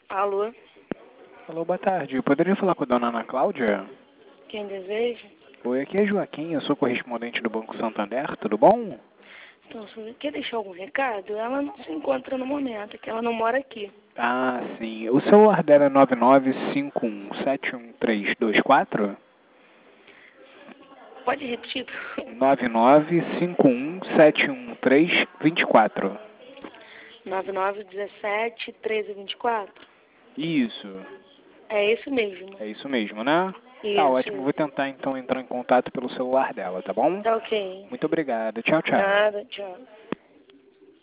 Alô? Alô, boa tarde. Eu poderia falar com a dona Ana Cláudia? Quem deseja? Oi, aqui é Joaquim, eu sou correspondente do Banco Santander, tudo bom? Então, você quer deixar algum recado? Ela não se encontra no momento, é que ela não mora aqui. Ah, sim. O celular dela é 9951711324? Pode repetir? 9951711324. 9917-1324? Isso, É isso mesmo. é isso mesmo, né? Tá Isso, ótimo, vou isso. tentar então entrar em contato pelo celular dela, tá bom? Tá ok. Muito obrigado. Tchau, tchau. Nada, tchau.